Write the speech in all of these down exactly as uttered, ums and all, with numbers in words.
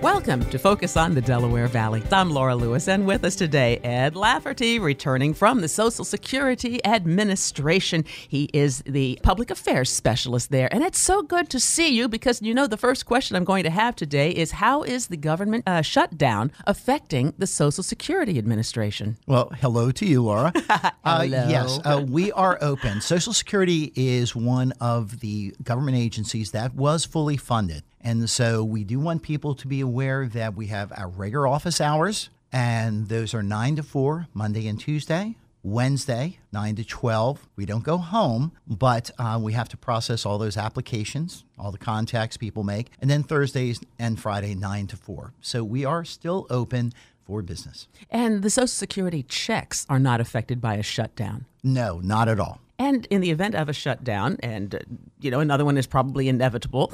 Welcome to Focus on the Delaware Valley. I'm Laura Lewis, and with us today, Ed Lafferty, returning from the Social Security Administration. He is the public affairs specialist there, and it's so good to see you because, you know, the first question I'm going to have today is how is the government uh, shutdown affecting the Social Security Administration? Well, hello to you, Laura. Hello. Uh, yes, uh, we are open. Social Security is one of the government agencies that was fully funded. And so we do want people to be aware that we have our regular office hours, and those are nine to four, Monday and Tuesday. Wednesday, nine to twelve. We don't go home, but uh, we have to process all those applications, all the contacts people make. And then Thursdays and Friday, nine to four. So we are still open for business. And the Social Security checks are not affected by a shutdown? No, not at all. And in the event of a shutdown, and, uh, you know, another one is probably inevitable,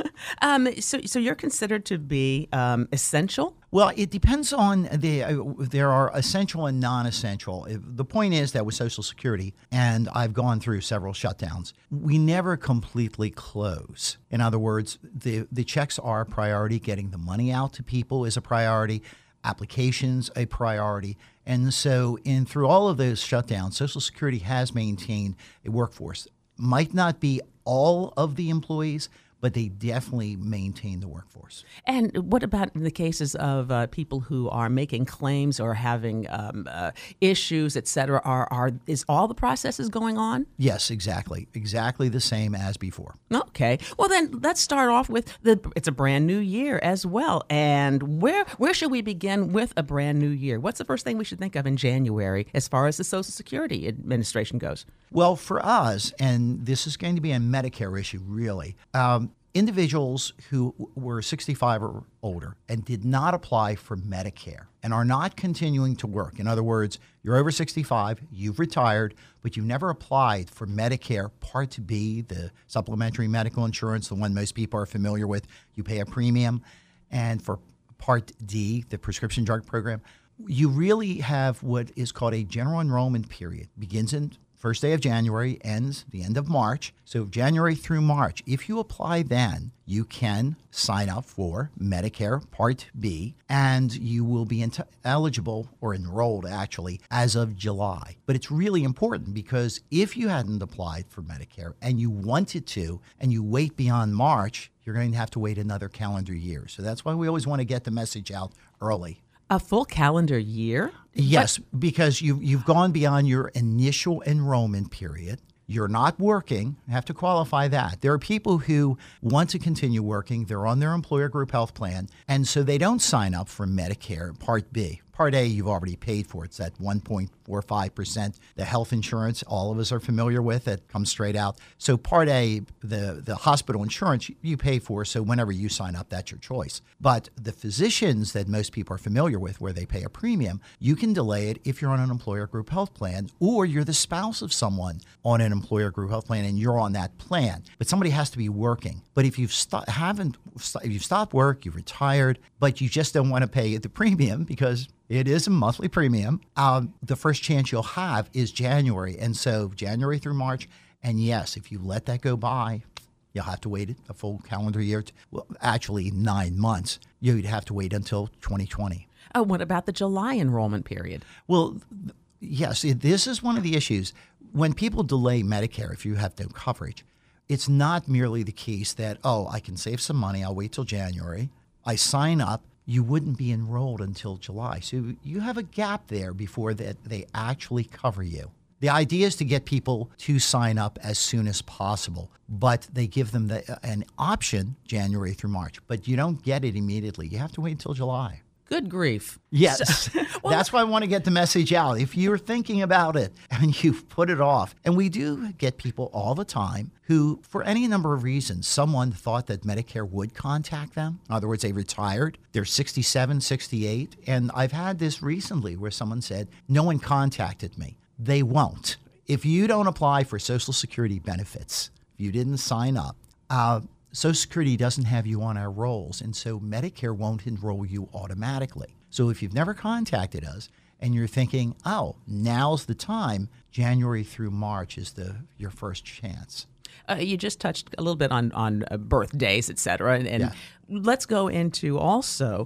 um, so so you're considered to be um, essential? Well, it depends on the, uh, there are essential and non-essential. If, the point is that with Social Security, and I've gone through several shutdowns, we never completely close. In other words, the, the checks are a priority. Getting the money out to people is a priority. Applications a priority. And so in through all of those shutdowns, Social Security has maintained a workforce. Might not be all of the employees, but they definitely maintain the workforce. And what about in the cases of uh, people who are making claims or having um, uh, issues, et cetera? Are, are, is all the processes going on? Yes, exactly. Exactly the same as before. Okay. Well, then let's start off with the. It's a brand new year as well. And where where should we begin with a brand new year? What's the first thing we should think of in January as far as the Social Security Administration goes? Well, for us, and this is going to be a Medicare issue, really, um, individuals who were sixty-five or older and did not apply for Medicare and are not continuing to work. In other words, you're over sixty-five, you've retired, but you never applied for Medicare Part B, the supplementary medical insurance, the one most people are familiar with. You pay a premium. And for Part D, the prescription drug program, you really have what is called a general enrollment period. Begins in first day of January, ends the end of March. So January through March, if you apply then, you can sign up for Medicare Part B, and you will be ent- eligible or enrolled actually as of July. But it's really important because if you hadn't applied for Medicare and you wanted to, and you wait beyond March, you're going to have to wait another calendar year. So that's why we always want to get the message out early. A full calendar year? Yes, what? Because you, you've gone beyond your initial enrollment period. You're not working. You have to qualify that. There are people who want to continue working. They're on their employer group health plan, and so they don't sign up for Medicare Part B. Part A, you've already paid for. It's at one point four five percent. The health insurance, all of us are familiar with it, comes straight out. So Part A, the, the hospital insurance, you pay for, so whenever you sign up, that's your choice. But the physicians that most people are familiar with, where they pay a premium, you can delay it if you're on an employer group health plan or you're the spouse of someone on an employer group health plan and you're on that plan. But somebody has to be working. But if you've st- haven't, if you've stopped work, you've retired, but you just don't want to pay the premium because it is a monthly premium, um, the first chance you'll have is January. And so January through March. And yes, if you let that go by, you'll have to wait a full calendar year. To, well, actually, nine months. You'd have to wait until twenty twenty. Oh, what about the July enrollment period? Well, yes, this is one of the issues. When people delay Medicare, if you have no coverage, it's not merely the case that, oh, I can save some money. I'll wait till January. I sign up. You wouldn't be enrolled until July. So you have a gap there before that they actually cover you. The idea is to get people to sign up as soon as possible, but they give them the, an option January through March, but you don't get it immediately. You have to wait until July. Good grief. Yes. So, well, that's why I want to get the message out. If you're thinking about it and you've put it off, and we do get people all the time who, for any number of reasons, someone thought that Medicare would contact them. In other words, they retired. They're sixty-seven, sixty-eight. And I've had this recently where someone said, no one contacted me. They won't. If you don't apply for Social Security benefits, if you didn't sign up, uh, Social Security doesn't have you on our rolls, and so Medicare won't enroll you automatically. So if you've never contacted us and you're thinking, oh, now's the time, January through March is the your first chance. Uh, you just touched a little bit on on uh, birthdays, et cetera, and, and Yeah. let's go into also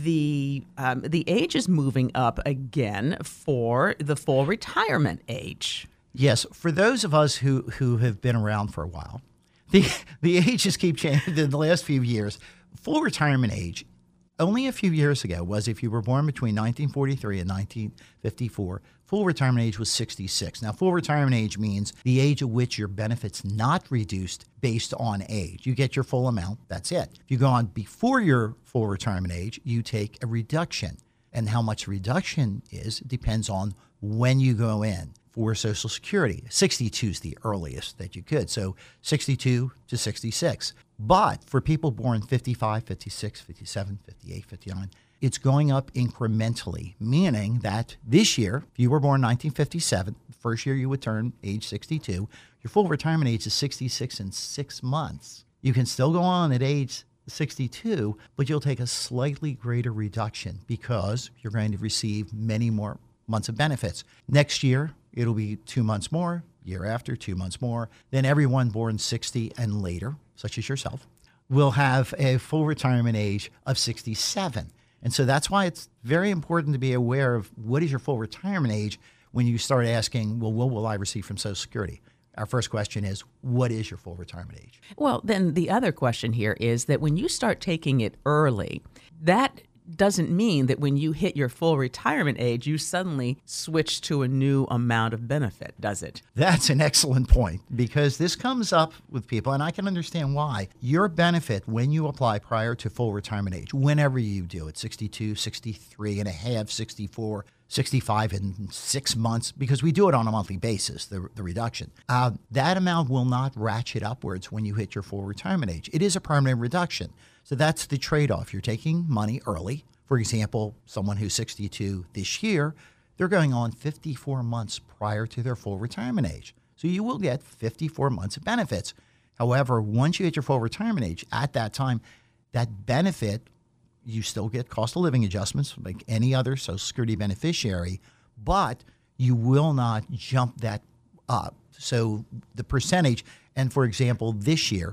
the um, the age is moving up again for the full retirement age. Yes, for those of us who, who have been around for a while, the the ages keep changing in the last few years. Full retirement age, only a few years ago, was if you were born between nineteen forty-three and nineteen fifty-four, full retirement age was sixty-six. Now, full retirement age means the age at which your benefits not reduced based on age. You get your full amount, that's it. If you go on before your full retirement age, you take a reduction. And how much reduction is depends on when you go in for Social Security. sixty-two is the earliest that you could. So sixty-two to sixty-six. But for people born fifty-five, fifty-six, fifty-seven, fifty-eight, fifty-nine, it's going up incrementally, meaning that this year, if you were born nineteen fifty-seven, the first year you would turn age sixty-two, your full retirement age is sixty-six and six months. You can still go on at age sixty-two, but you'll take a slightly greater reduction because you're going to receive many more months of benefits. Next year, it'll be two months more, year after, two months more. Then everyone born sixty and later, such as yourself, will have a full retirement age of sixty-seven. And so that's why it's very important to be aware of what is your full retirement age when you start asking, well, what will I receive from Social Security? Our first question is, what is your full retirement age? Well, then the other question here is that when you start taking it early, that doesn't mean that when you hit your full retirement age, you suddenly switch to a new amount of benefit, does it? That's an excellent point, because this comes up with people, and I can understand why. Your benefit when you apply prior to full retirement age, whenever you do it, sixty-two, sixty-three and a half, sixty-four, sixty-five and six months, because we do it on a monthly basis, the, the reduction. Uh, that amount will not ratchet upwards when you hit your full retirement age. It is a permanent reduction. So that's the trade-off. You're taking money early. For example, someone who's sixty-two this year, they're going on fifty-four months prior to their full retirement age. So you will get fifty-four months of benefits. However, once you hit your full retirement age, at that time, that benefit, you still get cost of living adjustments like any other Social Security beneficiary, but you will not jump that up. So the percentage, and for example, this year,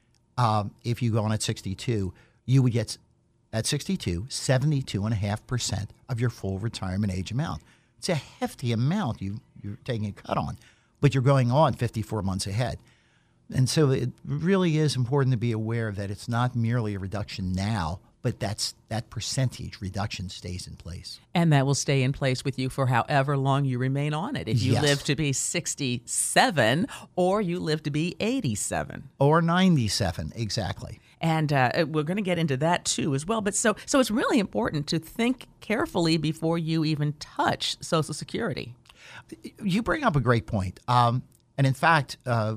Um, if you go on at sixty-two, you would get at sixty-two, seventy-two point five percent of your full retirement age amount. It's a hefty amount you, you're taking a cut on, but you're going on fifty-four months ahead. And so it really is important to be aware that it's not merely a reduction now, but that's that percentage reduction stays in place. And that will stay in place with you for however long you remain on it. If you Yes. live to be sixty-seven or you live to be eighty-seven. Or ninety-seven, exactly. And uh, we're going to get into that too as well. But so so it's really important to think carefully before you even touch Social Security. You bring up a great point. Um, and in fact, uh,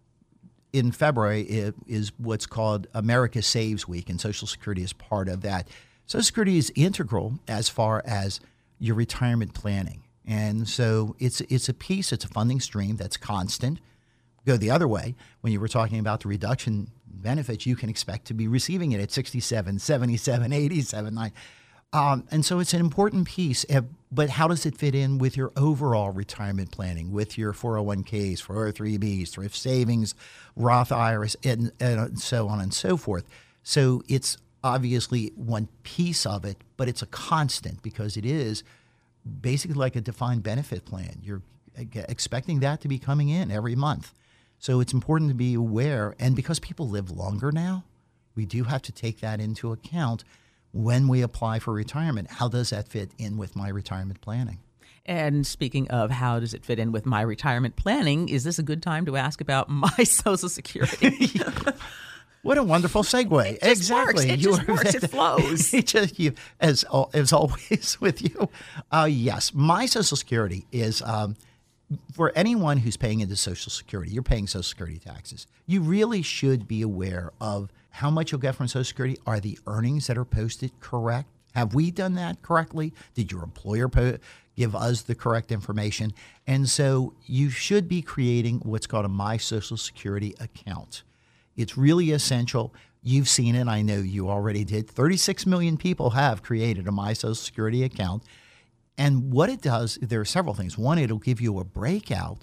in February it is what's called America Saves Week, and Social Security is part of that. Social Security is integral as far as your retirement planning. And so it's it's a piece, it's a funding stream that's constant. Go the other way, when you were talking about the reduction benefits, you can expect to be receiving it at sixty-seven, seventy-seven, eighty-seven, ninety. Um, and so it's an important piece, uh, but how does it fit in with your overall retirement planning, with your four oh one k's, four oh three b's, thrift savings, Roth I R As, and, and so on and so forth. So it's obviously one piece of it, but it's a constant because it is basically like a defined benefit plan. You're expecting that to be coming in every month. So it's important to be aware, and because people live longer now, we do have to take that into account when we apply for retirement. How does that fit in with my retirement planning? And speaking of how does it fit in with my retirement planning, is this a good time to ask about my Social Security? What a wonderful segue. It just exactly. Works. It you just works. It flows. It just, you, as, as always with you. Uh, yes, my Social Security is, um, for anyone who's paying into Social Security, you're paying Social Security taxes. You really should be aware of how much you'll get from Social Security. Are the earnings that are posted correct? Have we done that correctly? Did your employer po- give us the correct information? And so you should be creating what's called a My Social Security account. It's really essential. You've seen it. I know you already did. thirty-six million people have created a My Social Security account. And what it does, there are several things. One, it'll give you a breakout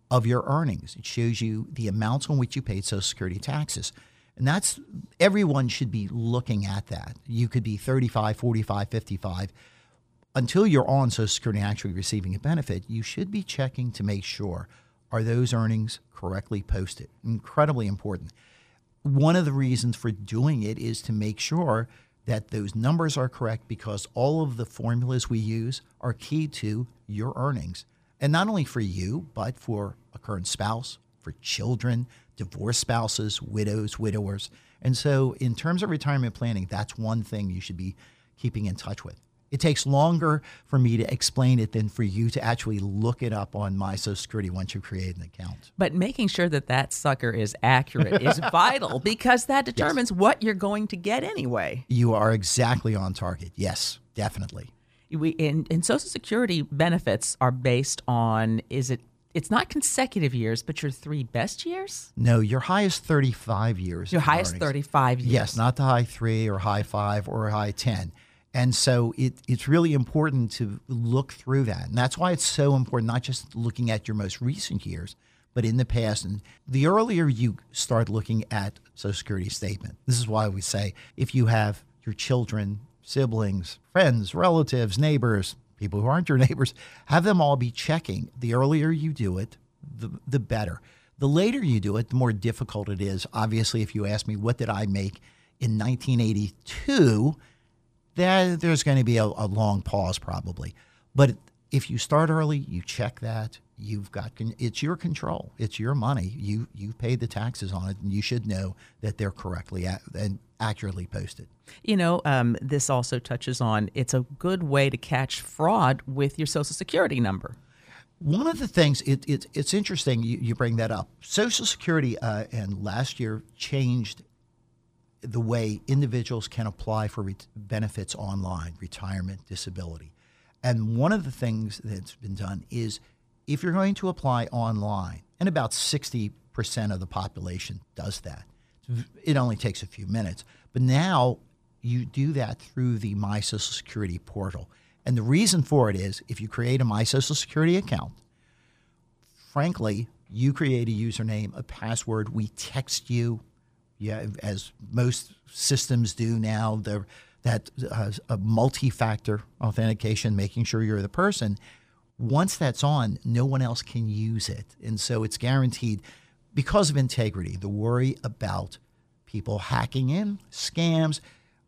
of your earnings. It shows you the amounts on which you paid Social Security taxes. And that's, everyone should be looking at that. You could be thirty-five, forty-five, fifty-five. Until you're on Social Security and actually receiving a benefit, you should be checking to make sure, are those earnings correctly posted? Incredibly important. One of the reasons for doing it is to make sure that those numbers are correct, because all of the formulas we use are key to your earnings. And not only for you, but for a current spouse, for children, divorced spouses, widows, widowers. And so in terms of retirement planning, that's one thing you should be keeping in touch with. It takes longer for me to explain it than for you to actually look it up on My Social Security once you create an account. But making sure that that sucker is accurate is vital, because that determines yes. what you're going to get anyway. You are exactly on target. Yes, definitely. We in, in Social Security benefits are based on, is it, it's not consecutive years, but your three best years? No, your highest thirty-five years. Your highest earnings. thirty-five years. Yes, not the high three or high five or high ten. And so it, it's really important to look through that. And that's why it's so important, not just looking at your most recent years, but in the past. And the earlier you start looking at Social Security statement, this is why we say if you have your children, siblings, friends, relatives, neighbors, people who aren't your neighbors, have them all be checking. The earlier you do it, the, the better. The later you do it, the more difficult it is. Obviously, if you ask me, what did I make in nineteen eighty-two, that there's going to be a, a long pause probably. But if you start early, you check that, you've got, it's your control. It's your money. You, you've paid the taxes on it, and you should know that they're correctly a- and accurately posted. You know, um, this also touches on, it's a good way to catch fraud with your Social Security number. One of the things, it, it, it's interesting you, you bring that up. Social Security uh, and last year changed the way individuals can apply for re- benefits online, retirement, disability. And one of the things that's been done is if you're going to apply online, and about sixty percent of the population does that, it only takes a few minutes. But now you do that through the My Social Security portal. And the reason for it is if you create a My Social Security account, frankly, you create a username, a password, we text you. Yeah, as most systems do now, the, that uh, a multi-factor authentication, making sure you're the person. Once that's on, no one else can use it. And so it's guaranteed because of integrity, the worry about people hacking in, scams,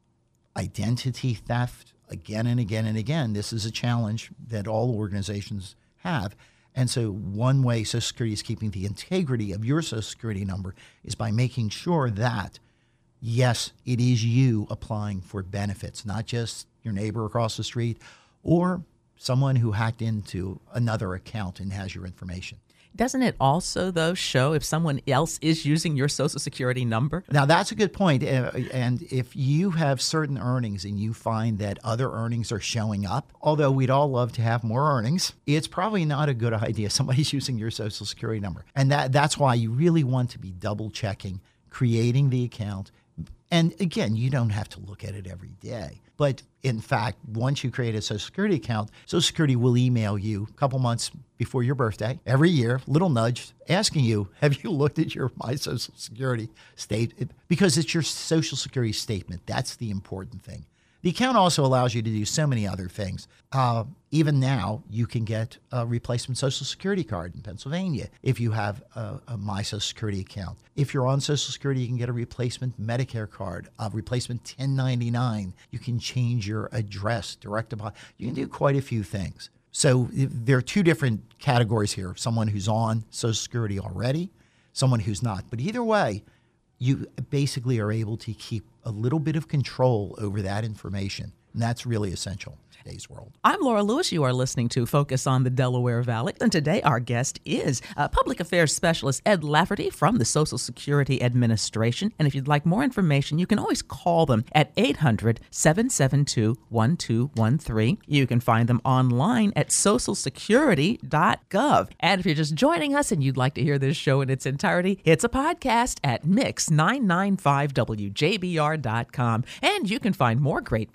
identity theft, again and again and again. This is a challenge that all organizations have. And so one way Social Security is keeping the integrity of your Social Security number is by making sure that, yes, it is you applying for benefits, not just your neighbor across the street or someone who hacked into another account and has your information. Doesn't it also, though, show if someone else is using your Social Security number? Now, that's a good point. Uh, and if you have certain earnings and you find that other earnings are showing up, although we'd all love to have more earnings, it's probably not a good idea somebody's using your Social Security number. And that that's why you really want to be double checking, creating the account. And again, you don't have to look at it every day. But in fact, once you create a Social Security account, Social Security will email you a couple months before your birthday, every year, little nudge, asking you, have you looked at your My Social Security statement? Because it's your Social Security statement. That's the important thing. The account also allows you to do so many other things. Uh, even now, you can get a replacement Social Security card in Pennsylvania if you have a, a My Social Security account. If you're on Social Security, you can get a replacement Medicare card, a replacement ten ninety-nine. You can change your address, direct deposit. You can do quite a few things. So there are two different categories here, someone who's on Social Security already, someone who's not. But either way, you basically are able to keep a little bit of control over that information. And that's really essential in today's world. I'm Laura Lewis. You are listening to Focus on the Delaware Valley. And today our guest is uh, Public Affairs Specialist Ed Lafferty from the Social Security Administration. And if you'd like more information, you can always call them at eight hundred, seven seven two, one two one three. You can find them online at social security dot gov. And if you're just joining us and you'd like to hear this show in its entirety, it's a podcast at mix nine ninety-five W J B R dot com. And you can find more great podcasts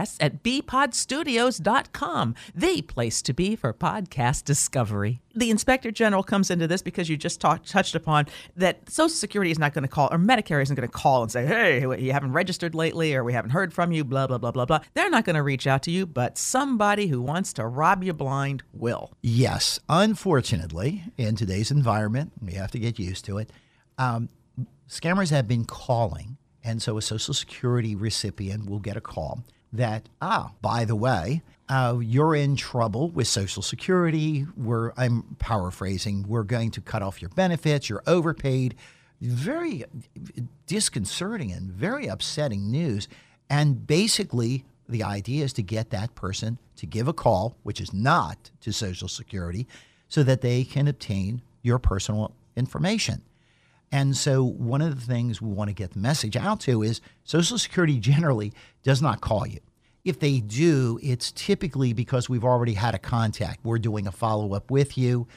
podcasts at b pod studios dot com, the place to be for podcast discovery. The Inspector General comes into this because you just talked, touched upon that Social Security is not going to call, or Medicare isn't going to call and say, hey, you haven't registered lately, or we haven't heard from you, blah, blah, blah, blah, blah. They're not going to reach out to you, but somebody who wants to rob you blind will. Yes. Unfortunately, in today's environment, we have to get used to it. Um, scammers have been calling, and so a Social Security recipient will get a call that, ah, by the way, uh, you're in trouble with Social Security. We're, I'm paraphrasing, we're going to cut off your benefits, you're overpaid. Very disconcerting and very upsetting news. And basically, the idea is to get that person to give a call, which is not to Social Security, so that they can obtain your personal information. And so one of the things we want to get the message out to is Social Security generally does not call you. If they do, it's typically because we've already had a contact. We're doing a follow-up with you.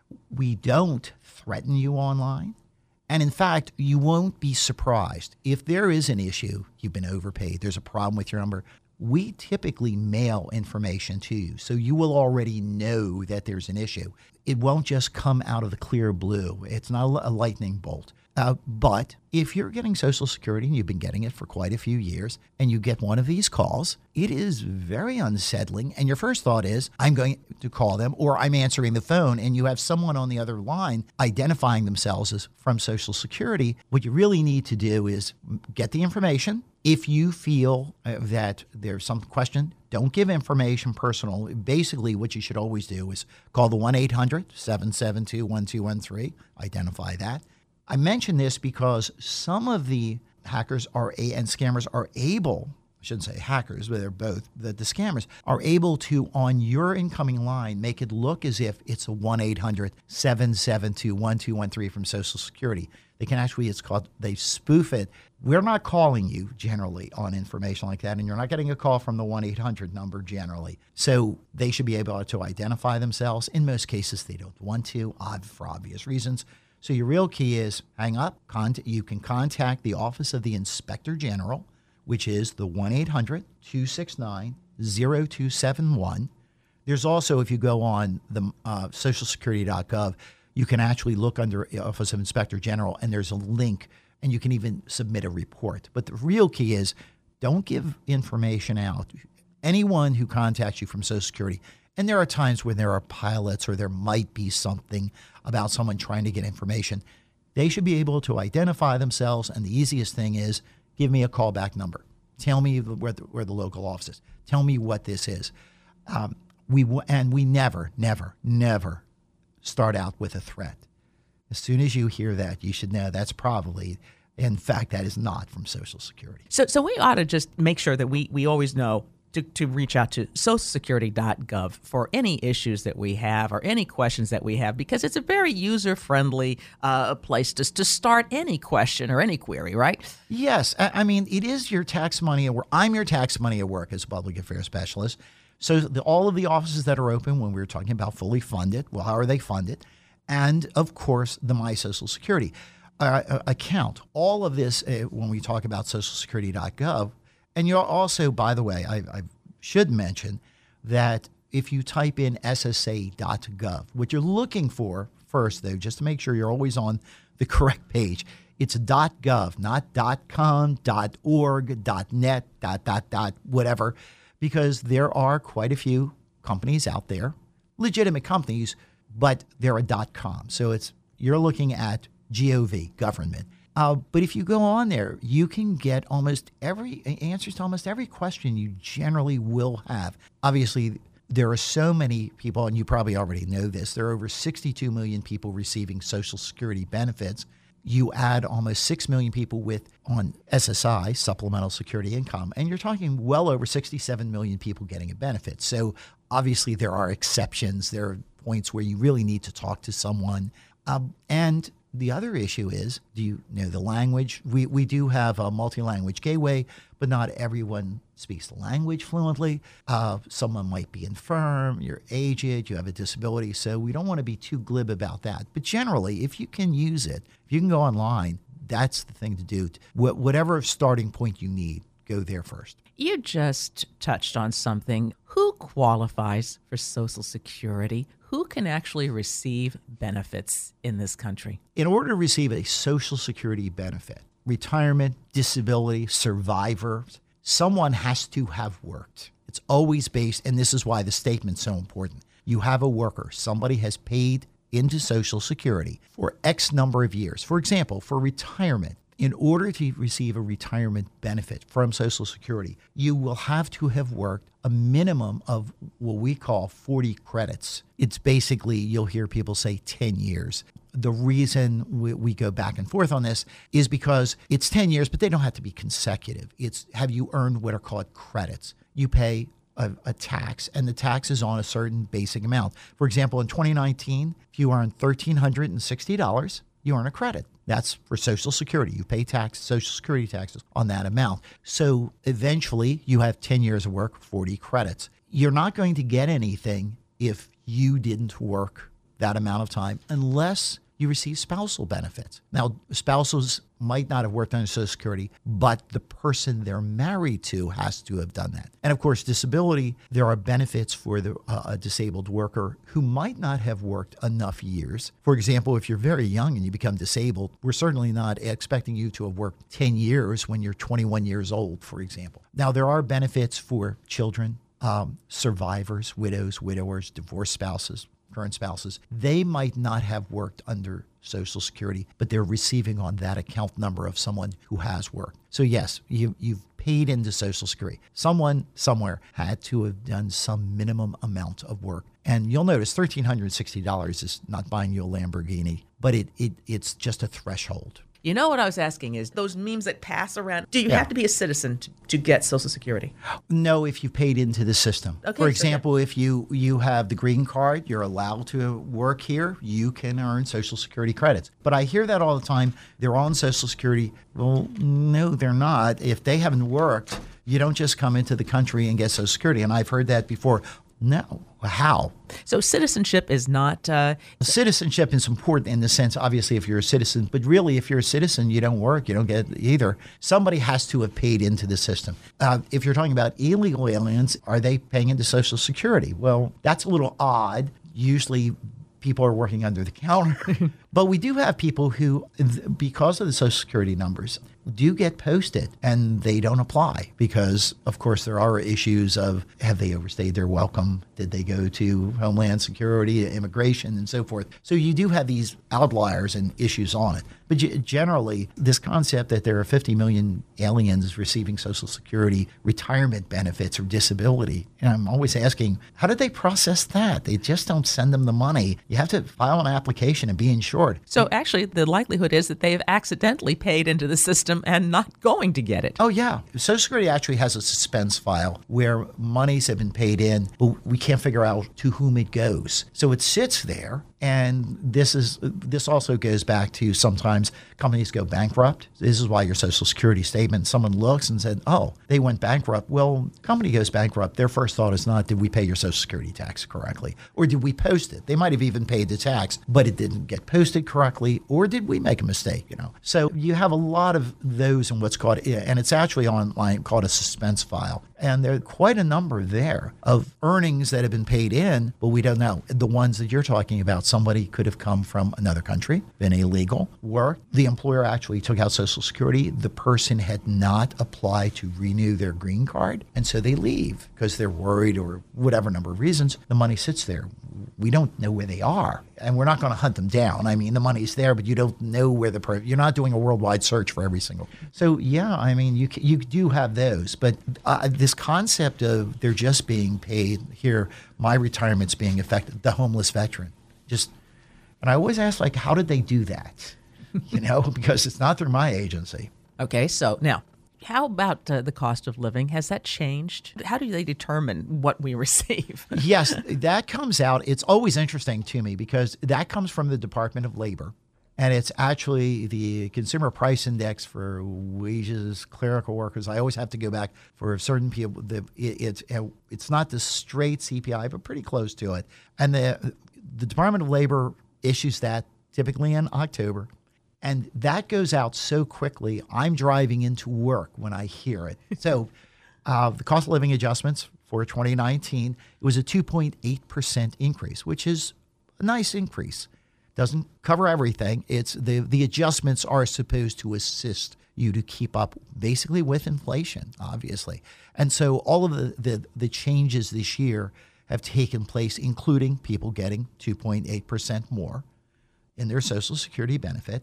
We don't threaten you online. And in fact, you won't be surprised. If there is an issue, you've been overpaid, there's a problem with your number, we typically mail information to you. So you will already know that there's an issue. It won't just come out of the clear blue. It's not a lightning bolt. Uh, but if you're getting Social Security and you've been getting it for quite a few years and you get one of these calls, it is very unsettling. And your first thought is, I'm going to call them, or I'm answering the phone, and you have someone on the other line identifying themselves as from Social Security. What you really need to do is get the information. If you feel uh, that there's some question, don't give information personal. Basically, what you should always do is call the one eight hundred, seven seven two, one two one three, identify that. I mention this because some of the hackers are a, and scammers are able, I shouldn't say hackers, but they're both, the, the scammers are able to, on your incoming line, make it look as if it's a one eight hundred, seven seven two, one two one three from Social Security. They can actually, it's called, they spoof it. We're not calling you generally on information like that, and you're not getting a call from the one eight hundred number generally. So they should be able to identify themselves. In most cases, they don't want to, for obvious reasons. So your real key is hang up. Contact, you can contact the Office of the Inspector General, which is the one eight hundred, two six nine, zero two seven one. There's also, if you go on the uh, social security dot gov, you can actually look under Office of Inspector General, and there's a link, and you can even submit a report. But the real key is don't give information out. Anyone who contacts you from Social Security, and there are times when there are pilots or there might be something about someone trying to get information, they should be able to identify themselves, and the easiest thing is give me a callback number. Tell me where the, where the local office is. Tell me what this is. Um, we And we never, never, never start out with a threat. As soon as you hear that, you should know that's probably, in fact, that is not from Social Security. So so we ought to just make sure that we, we always know to, to reach out to social security dot gov for any issues that we have or any questions that we have, because it's a very user-friendly uh, place to, to start any question or any query, right? Yes. I, I mean, it is your tax money at work. I'm your tax money at work as a public affairs specialist. So the, all of the offices that are open when we were talking about fully funded, well, how are they funded? And, of course, the My Social Security uh, account. All of this, uh, when we talk about social security dot gov, and you're also, by the way, I, I should mention that if you type in S S A dot gov, what you're looking for first, though, just to make sure you're always on the correct page, it's .gov, not .com, .org, .net, dot, dot, dot, whatever, because there are quite a few companies out there, legitimate companies, but they're a .com. So it's you're looking at Gov, government. Uh, but if you go on there, you can get almost every answers to almost every question you generally will have. Obviously, there are so many people, and you probably already know this, there are over sixty-two million people receiving Social Security benefits. You add almost six million people with on S S I, Supplemental Security Income, and you're talking well over sixty-seven million people getting a benefit. So obviously there are exceptions. There are points where you really need to talk to someone. Um, and the other issue is, do you know the language? We we do have a multi-language gateway, but not everyone speaks the language fluently. Uh, someone might be infirm, you're aged, you have a disability, so we don't want to be too glib about that. But generally, if you can use it, if you can go online, that's the thing to do. Wh- whatever starting point you need, go there first. You just touched on something. Who qualifies for Social Security? Who can actually receive benefits in this country? In order to receive a Social Security benefit, retirement, disability, survivors, someone has to have worked. It's always based, and this is why the statement's so important. You have a worker. Somebody has paid into Social Security for X number of years. For example, for retirement, in order to receive a retirement benefit from Social Security, you will have to have worked a minimum of what we call forty credits. It's basically, you'll hear people say ten years. The reason we, we go back and forth on this is because it's ten years, but they don't have to be consecutive. It's have you earned what are called credits. You pay a, a tax, and the tax is on a certain basic amount. For example, in twenty nineteen, if you earn one thousand three hundred sixty dollars, you earn a credit. That's for Social Security. You pay tax, Social Security taxes on that amount. So eventually you have ten years of work, forty credits. You're not going to get anything if you didn't work that amount of time unless you receive spousal benefits. Now, spousals might not have worked under Social Security, but the person they're married to has to have done that. And of course, disability, there are benefits for the uh, a disabled worker who might not have worked enough years. For example, if you're very young and you become disabled, we're certainly not expecting you to have worked ten years when you're twenty-one years old, for example. Now, there are benefits for children, um, survivors, widows, widowers, divorced spouses, current spouses. They might not have worked under Social Security, but they're receiving on that account number of someone who has worked. So yes, you, you've paid into Social Security. Someone somewhere had to have done some minimum amount of work. And you'll notice one thousand three hundred sixty dollars is not buying you a Lamborghini, but it, it it's just a threshold. You know what I was asking is those memes that pass around, do you Yeah. have to be a citizen to, to get Social Security? No, if you've paid into the system. Okay, For so example, if you, you have the green card, you're allowed to work here, you can earn Social Security credits. But I hear that all the time. They're on Social Security. Well, no, they're not. If they haven't worked, you don't just come into the country and get Social Security. And I've heard that before. No. How? So citizenship is not... Uh, Citizenship is important in the sense, obviously, if you're a citizen, but really, if you're a citizen, you don't work, you don't get it either. Somebody has to have paid into the system. Uh, if you're talking about illegal aliens, are they paying into Social Security? Well, that's a little odd. Usually, people are working under the counter. But we do have people who, because of the Social Security numbers, do get posted and they don't apply because, of course, there are issues of have they overstayed their welcome? Did they go to Homeland Security, immigration, and so forth? So you do have these outliers and issues on it. But generally, this concept that there are fifty million aliens receiving Social Security retirement benefits or disability, and I'm always asking, how did they process that? They just don't send them the money. You have to file an application and be insured. so actually, the likelihood is that they have accidentally paid into the system and not going to get it. Oh, yeah. Social Security actually has a suspense file where monies have been paid in, but we can't figure out to whom it goes. So it sits there. And this is this also goes back to sometimes companies go bankrupt. This is why your Social Security statement, someone looks and said, oh, they went bankrupt. Well, company goes bankrupt. Their first thought is not, did we pay your Social Security tax correctly? Or did we post it? They might have even paid the tax, but it didn't get posted correctly. Or did we make a mistake? You know. So you have a lot of those in what's called, and it's actually online called a suspense file. And there are quite a number there of earnings that have been paid in, but we don't know. The ones that you're talking about, somebody could have come from another country, been illegal, worked. The employer actually took out Social Security. The person had not applied to renew their green card, and so they leave because they're worried or whatever number of reasons. The money sits there. We don't know where they are, and we're not going to hunt them down. I mean, the money's there, but you don't know where the per- you're not doing a worldwide search for every single. So yeah, I mean, you you do have those, but uh, this concept of they're just being paid here, my retirement's being affected, the homeless veteran, just, and I always ask, like, how did they do that? You know, because it's not through my agency. Okay, so now, how about uh, the cost of living? Has that changed? How do they determine what we receive? Yes, that comes out. It's always interesting to me because that comes from the Department of Labor. And it's actually the Consumer Price Index for wages, clerical workers. I always have to go back for certain people. The, it, it's it's not the straight C P I, but pretty close to it. And the the Department of Labor issues that typically in October. And that goes out so quickly. I'm driving into work when I hear it. So uh, the cost of living adjustments for twenty nineteen, it was a two point eight percent increase, which is a nice increase. Doesn't cover everything. It's the, the adjustments are supposed to assist you to keep up basically with inflation, obviously. And so all of the, the, the changes this year have taken place, including people getting two point eight percent more in their Social Security benefit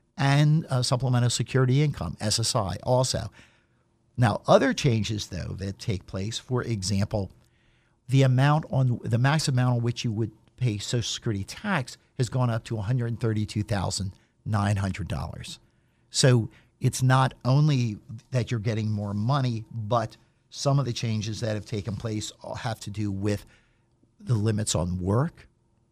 and uh, supplemental security income, S S I also. Now, other changes, though, that take place, for example, the amount on the max amount on which you would pay Social Security tax has gone up to one hundred thirty-two thousand nine hundred dollars. So it's not only that you're getting more money, but some of the changes that have taken place have to do with the limits on work.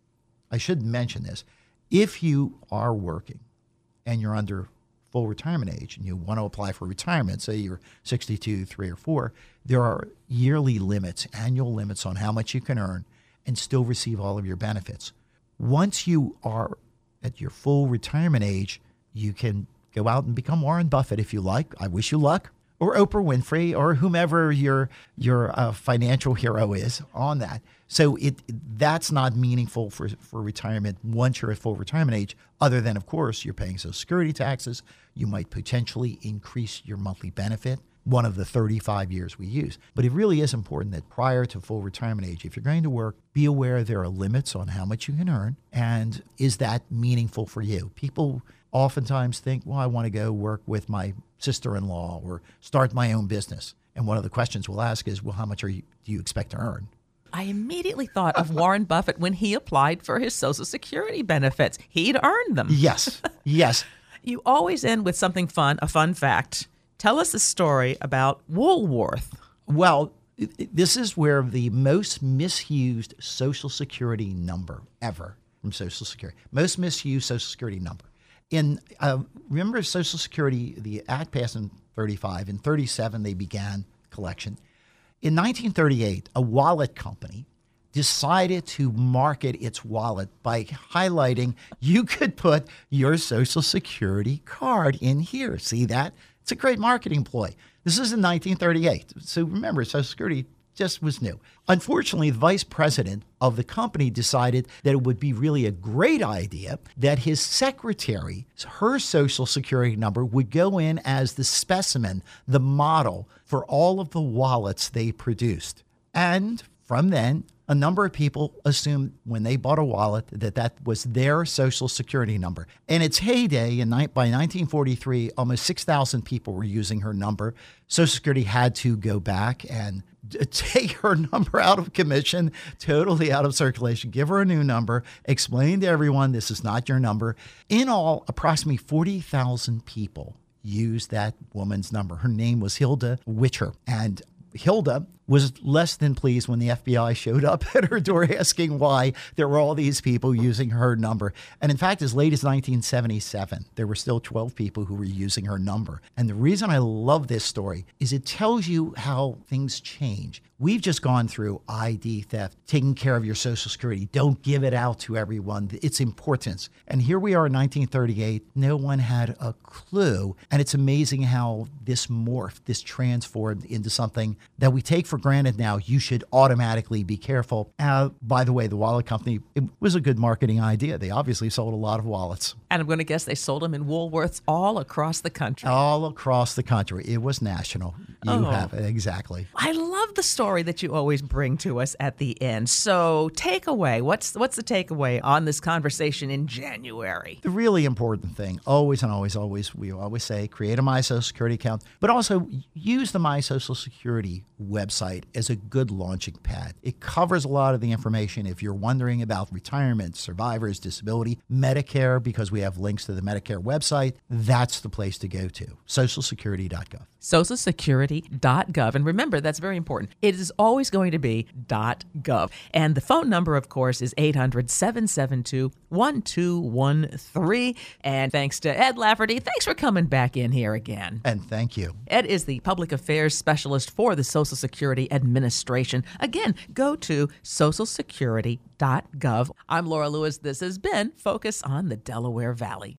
I should mention this. If you are working and you're under full retirement age and you want to apply for retirement, say you're sixty-two, three, or four, there are yearly limits, annual limits on how much you can earn and still receive all of your benefits. Once you are at your full retirement age, you can go out and become Warren Buffett if you like. I wish you luck. Or Oprah Winfrey, or whomever your your uh, financial hero is on that. So it that's not meaningful for, for retirement once you're at full retirement age, other than, of course, you're paying Social Security taxes. You might potentially increase your monthly benefit, one of the thirty-five years we use. But it really is important that prior to full retirement age, if you're going to work, be aware there are limits on how much you can earn, and is that meaningful for you? People oftentimes think, well, I want to go work with my sister-in-law or start my own business. And one of the questions we'll ask is, well, how much are you, do you expect to earn? I immediately thought of Warren Buffett when he applied for his Social Security benefits. He'd earned them. Yes, yes. You always end with something fun, a fun fact. Tell us a story about Woolworth. Well, this is where the most misused Social Security number ever from Social Security, most misused Social Security number. In uh, remember Social Security, the Act passed in thirty-five. In thirty-seven, they began collection. In nineteen thirty-eight, a wallet company decided to market its wallet by highlighting you could put your Social Security card in here. See that? It's a great marketing ploy. This is in nineteen thirty-eight. So remember, Social Security just was new. Unfortunately, the vice president of the company decided that it would be really a great idea that his secretary, her Social Security number, would go in as the specimen, the model for all of the wallets they produced. And from then, a number of people assumed when they bought a wallet that that was their Social Security number. In its heyday, in, by nineteen forty-three, almost six thousand people were using her number. Social Security had to go back and take her number out of commission, totally out of circulation, give her a new number, explain to everyone this is not your number. In all, approximately forty thousand people used that woman's number. Her name was Hilda Witcher. And Hilda was less than pleased when the F B I showed up at her door asking why there were all these people using her number. And in fact, as late as nineteen seventy-seven, there were still twelve people who were using her number. And the reason I love this story is it tells you how things change. We've just gone through I D theft, taking care of your Social Security. Don't give it out to everyone. Its importance. And here we are in nineteen thirty-eight. No one had a clue. And it's amazing how this morphed, this transformed into something that we take for granted now. You should automatically be careful. Uh, by the way, the wallet company, it was a good marketing idea. They obviously sold a lot of wallets. And I'm going to guess they sold them in Woolworths all across the country. All across the country. It was national. You oh. have it. Exactly. I love the story that you always bring to us at the end. So takeaway, what's what's the takeaway on this conversation in January? The really important thing, always and always, always, we always say, create a My Social Security account, but also use the My Social Security website as a good launching pad. It covers a lot of the information. If you're wondering about retirement, survivors, disability, Medicare, because we have links to the Medicare website, that's the place to go to, social security dot gov. social security dot gov. And remember, that's very important. It is always going to be .gov. And the phone number, of course, is eight hundred, seven seven two, one two one three. And thanks to Ed Lafferty. Thanks for coming back in here again. And thank you. Ed is the public affairs specialist for the Social Security Administration. Again, go to social security dot gov. I'm Laura Lewis. This has been Focus on the Delaware Valley.